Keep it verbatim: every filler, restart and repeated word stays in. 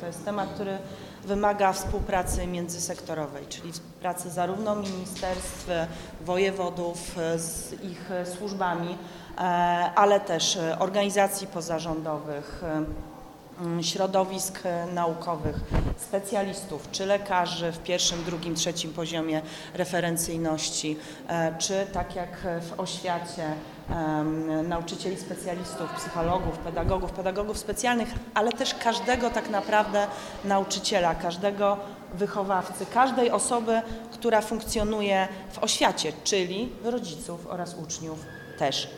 To jest temat, który wymaga współpracy międzysektorowej, czyli pracy zarówno ministerstw, wojewodów z ich służbami, ale też organizacji pozarządowych, środowisk naukowych, specjalistów, czy lekarzy w pierwszym, drugim, trzecim poziomie referencyjności, czy tak jak w oświacie nauczycieli, specjalistów, psychologów, pedagogów, pedagogów specjalnych, ale też każdego tak naprawdę nauczyciela, każdego wychowawcy, każdej osoby, która funkcjonuje w oświacie, czyli rodziców oraz uczniów też.